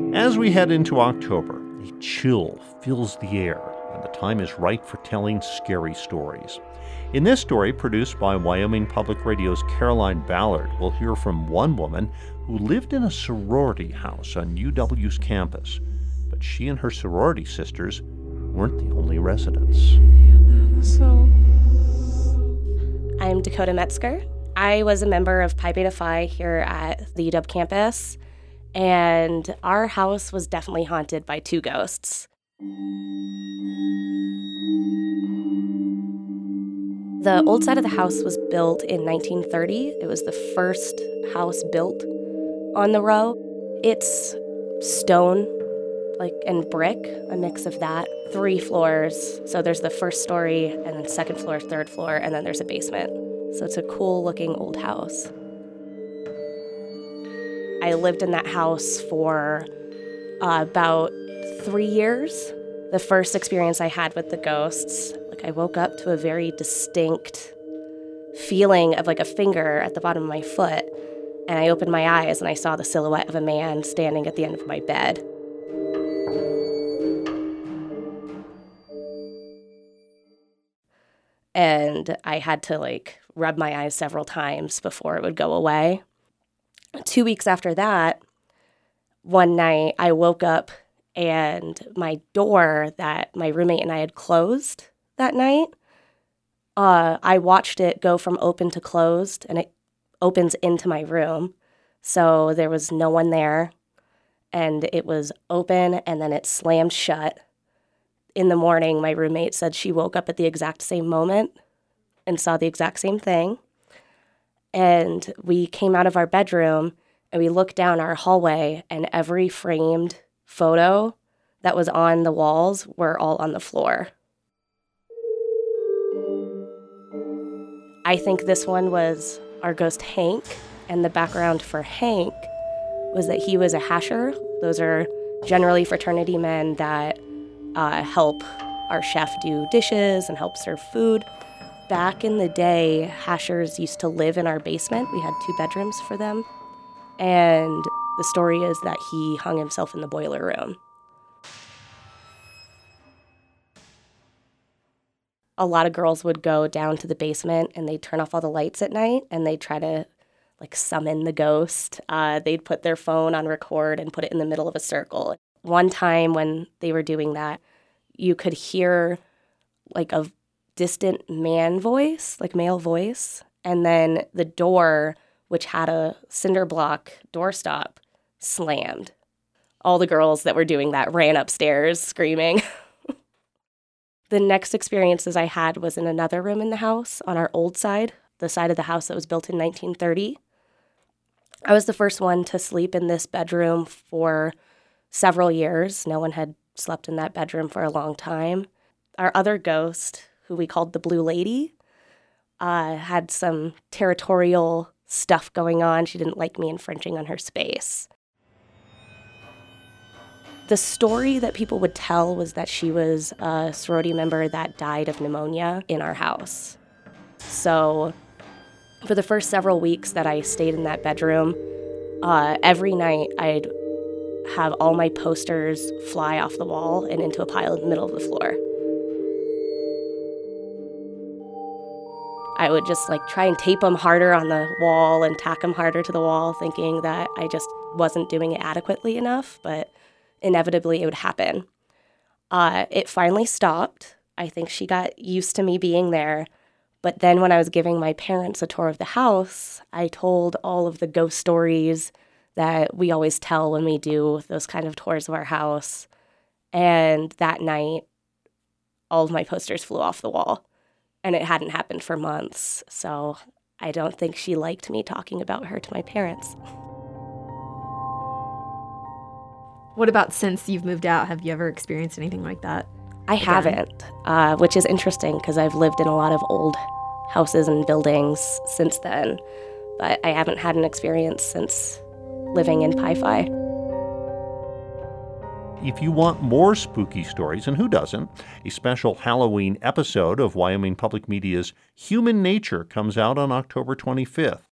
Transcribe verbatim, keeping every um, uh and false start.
As we head into October, a chill fills the air, and the time is right for telling scary stories. In this story, produced by Wyoming Public Radio's Caroline Ballard, we'll hear from one woman who lived in a sorority house on U W's campus. But she and her sorority sisters weren't the only residents. So, I'm Dakota Metzger. I was a member of Pi Beta Phi here at the U W campus, and our house was definitely haunted by two ghosts. The old side of the house was built in nineteen thirty. It was the first house built on the row. It's stone, like, and brick, a mix of that. Three floors. So there's the first story, and then second floor, third floor, and then there's a basement. So it's a cool-looking old house. I lived in that house for uh, about three years. The first experience I had with the ghosts, like, I woke up to a very distinct feeling of like a finger at the bottom of my foot, and I opened my eyes and I saw the silhouette of a man standing at the end of my bed. And I had to like rub my eyes several times before it would go away. Two weeks after that, one night I woke up and my door that my roommate and I had closed that night, uh, I watched it go from open to closed, and it opens into my room. So there was no one there, and it was open, and then it slammed shut. In the morning, my roommate said she woke up at the exact same moment and saw the exact same thing. And we came out of our bedroom, and we looked down our hallway, and every framed photo that was on the walls were all on the floor. I think this one was our ghost Hank, and the background for Hank was that he was a hasher. Those are generally fraternity men that uh, help our chef do dishes and help serve food. Back in the day, hashers used to live in our basement. We had two bedrooms for them. And the story is that he hung himself in the boiler room. A lot of girls would go down to the basement and they'd turn off all the lights at night and they'd try to like summon the ghost. Uh, they'd put their phone on record and put it in the middle of a circle. One time when they were doing that, you could hear like a distant man voice, like male voice, and then the door, which had a cinder block doorstop, slammed. All the girls that were doing that ran upstairs screaming. The next experiences I had was in another room in the house on our old side, the side of the house that was built in nineteen thirty. I was the first one to sleep in this bedroom for several years. No one had slept in that bedroom for a long time. Our other ghost, who we called the Blue Lady, uh, had some territorial stuff going on. She didn't like me infringing on her space. The story that people would tell was that she was a sorority member that died of pneumonia in our house. So for the first several weeks that I stayed in that bedroom, uh, every night I'd have all my posters fly off the wall and into a pile in the middle of the floor. I would just like try and tape them harder on the wall and tack them harder to the wall, thinking that I just wasn't doing it adequately enough, but inevitably it would happen. Uh, it finally stopped. I think she got used to me being there. But then when I was giving my parents a tour of the house, I told all of the ghost stories that we always tell when we do those kind of tours of our house. And that night, all of my posters flew off the wall. And it hadn't happened for months. So I don't think she liked me talking about her to my parents. What about since you've moved out? Have you ever experienced anything like that? I again? haven't, uh, which is interesting because I've lived in a lot of old houses and buildings since then. But I haven't had an experience since living in Pi Phi. If you want more spooky stories, and who doesn't, a special Halloween episode of Wyoming Public Media's Human Nature comes out on October twenty-fifth.